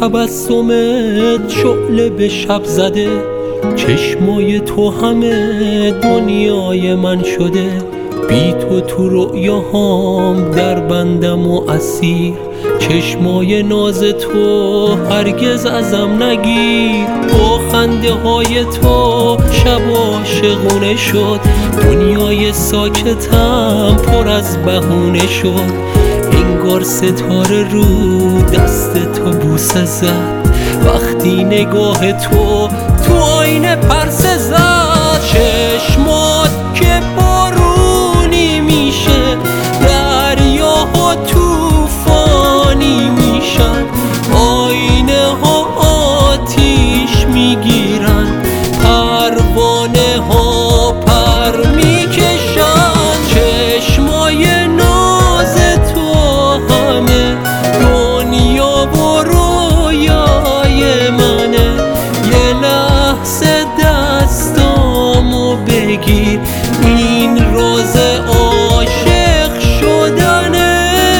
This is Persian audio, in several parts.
تبسمت شعله به شب زده، چشمای تو همه دنیای من شده. بی تو رؤیاهام در بندم و اسیر، چشمای ناز تو هرگز ازم نگیر. با خنده های تو شب عاشقونه شد، دنیای ساکتم پر از بهونه شد. انگار ستاره رو دست تو بوسه زد، وقتی نگاه تو آینه پرسه زد. چشمات که بارونی میشه، دریاها توفانی میشن، آینه ها آتیش میگیرن، پروانه ها پر میکشن. چشمای ناز تو همه دنیا و رویای منه. یه لحظه دستامو بگیر، این راز عاشق شدنه.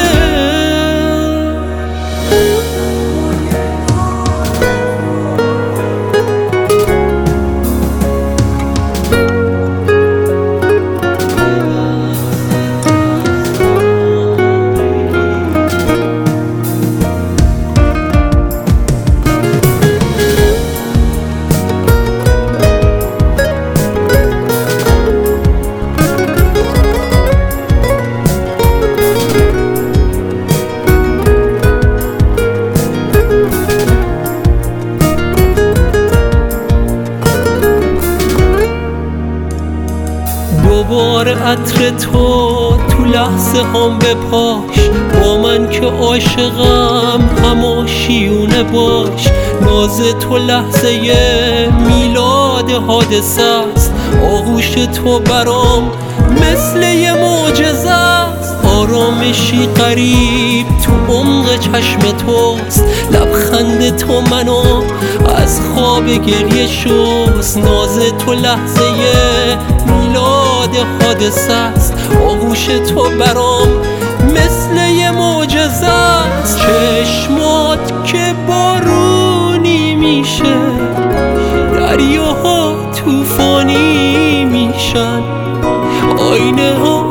دوباره عطر تو لحظه هم بپاش، با من که عاشقم هماشیونه باش. ناز تو لحظه میلاد حادثه است، آغوش تو برام مثل یه معجزه است. آرامشی غریب تو عمق چشم توست، لبخند تو منو از خواب گریه شست. ناز تو لحظه میلاد حادثه است، آغوش تو برام مثل یه معجزه است. چشمات که بارونی میشه، دریاها توفانی میشن، آینه ها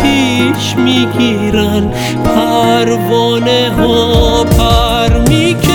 آتیش میگیرن، پروانه ها پر میکشن.